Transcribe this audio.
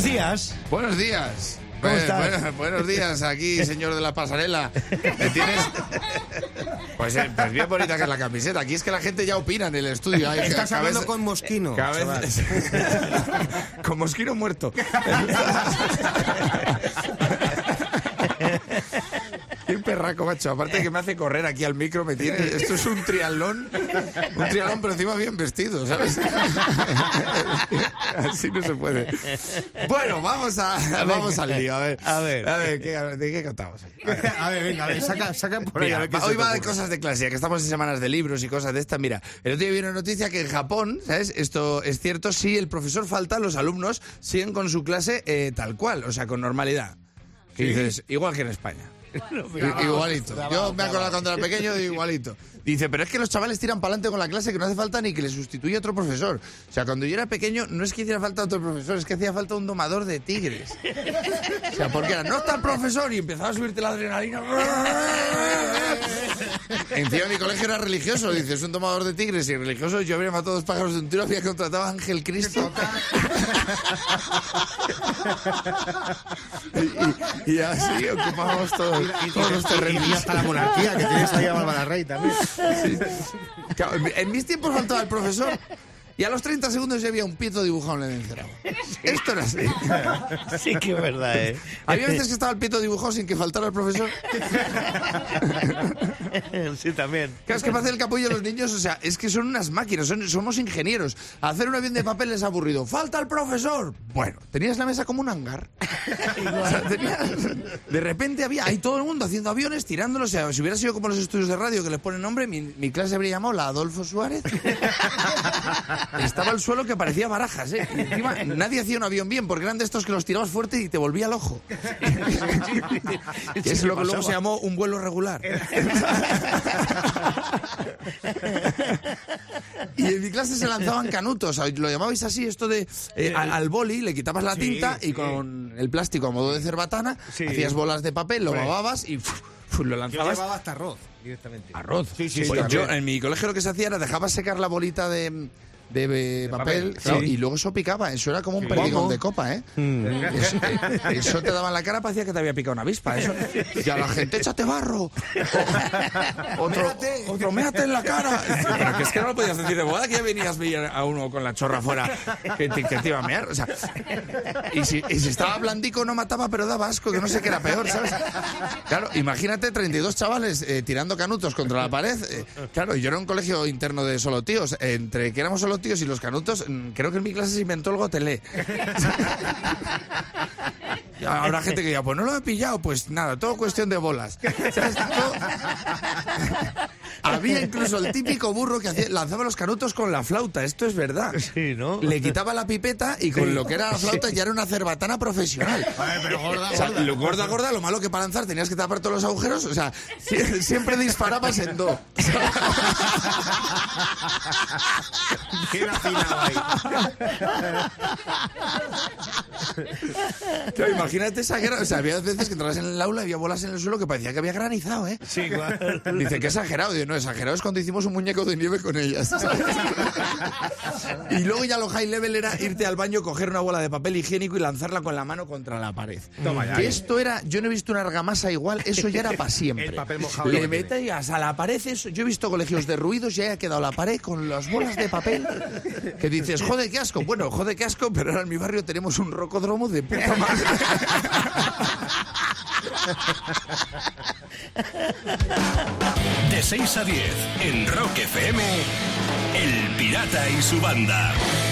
Buenos días. Buenos días. ¿Cómo estás? Buenos días, aquí, señor de la pasarela. ¿Me tienes? Pues bien bonita que es la camiseta. Aquí es que la gente ya opina en el estudio. Estás hablando con Mosquino. Cada vez... con Mosquino muerto. Qué perraco, macho. Aparte que me hace correr aquí al micro, me tiene... Esto es un triatlón, pero encima bien vestido, ¿sabes? Así no se puede. Bueno, vamos al lío. A ver, ¿de qué contamos? A ver, saca por ahí. Mira, hoy va de cosas de clase, que estamos en semanas de libros y cosas de estas. Mira, el otro día vi una noticia que en Japón, ¿sabes? Esto es cierto, si el profesor falta, los alumnos siguen con su clase tal cual, o sea, con normalidad. Que dices, igual que en España. Igualito. Yo me acuerdo cuando era pequeño, igualito. Dice, pero es que los chavales tiran para adelante con la clase, que no hace falta ni que le sustituya otro profesor. O sea, cuando yo era pequeño, no es que hiciera falta otro profesor, es que hacía falta un domador de tigres. O sea, porque era, no está el profesor, y empezaba a subirte la adrenalina. Encima mi colegio era religioso, dice, es un domador de tigres, y religioso yo habría matado 2 pájaros de un tiro, había contratado a Ángel Cristo. y así ocupábamos todos los terrenos. Y hasta la monarquía, que tienes ahí a Bárbara Rey también. Sí. Claro, en mis tiempos faltaba el profesor y a los 30 segundos ya había un pito dibujado en el encerado. Esto era así. Sí que es verdad, ¿eh? Había veces que estaba el pito dibujado sin que faltara el profesor. Sí, también. Claro, es que para hacer el capullo de los niños, o sea, es que son unas máquinas, somos ingenieros. Hacer un avión de papel es aburrido. ¡Falta el profesor! Bueno, tenías la mesa como un hangar. O sea, de repente había ahí todo el mundo haciendo aviones, tirándolos. O sea, si hubiera sido como los estudios de radio que les ponen nombre, mi clase habría llamado la Adolfo Suárez. Estaba el suelo que parecía Barajas, ¿eh? Y encima nadie hacía un avión bien, porque eran de estos que los tirabas fuerte y te volvía el ojo. Que es lo que luego se llamó un vuelo regular. Y en mi clase se lanzaban canutos, lo llamabais así, esto de al boli, le quitabas la tinta y con el plástico a modo de cerbatana hacías bolas de papel, lo bababas y lo lanzabas. Yo llevaba hasta arroz directamente. ¿Arroz? Sí, Pues yo en mi colegio lo que se hacía era dejabas secar la bolita de papel, claro, y luego eso picaba. Eso era como un perdigón de copa, ¿eh? Eso te daba en la cara, parecía que te había picado una avispa. Eso. Y a la gente, échate barro. Otro, méate en la cara. Pero que es que no lo podías decir de boda, que ya venías a ver a uno con la chorra fuera que te iba a mear. O sea, y si estaba blandico no mataba, pero daba asco, que no sé qué era peor, ¿sabes? Claro, imagínate 32 chavales tirando canutos contra la pared. Claro, yo era un colegio interno de solo tíos. Entre que éramos solo tíos y los canutos, creo que en mi clase se inventó el gotelé. Habrá gente que diga, pues no lo he pillado, pues nada, todo cuestión de bolas. ¿Sabes? Había incluso el típico burro que lanzaba los canutos con la flauta, esto es verdad. Sí, ¿no? Le quitaba la pipeta y con lo que era la flauta ya era una cerbatana profesional. A ver, pero gorda, o sea, gorda, lo malo que para lanzar tenías que tapar todos los agujeros, o sea, siempre disparabas en do. Bien afinado ahí. Claro, imagínate esa guerra. O sea, había veces que entrabas en el aula y había bolas en el suelo que parecía que había granizado, ¿eh? Sí, claro. Dice que exagerado. Digo, no, exagerado es cuando hicimos un muñeco de nieve con ellas. Y luego ya lo high level era irte al baño, coger una bola de papel higiénico y lanzarla con la mano contra la pared. Toma ya. Que esto era, yo no he visto una argamasa igual, eso ya era para siempre. El papel mojado. Le metías a la pared eso. Yo he visto colegios de ruidos y ahí ha quedado la pared con las bolas de papel. Que dices, joder, qué asco. Bueno, joder, qué asco, pero ahora en mi barrio tenemos un rocódromo de puta madre. De 6 a 10 en Rock FM, El Pirata y su banda.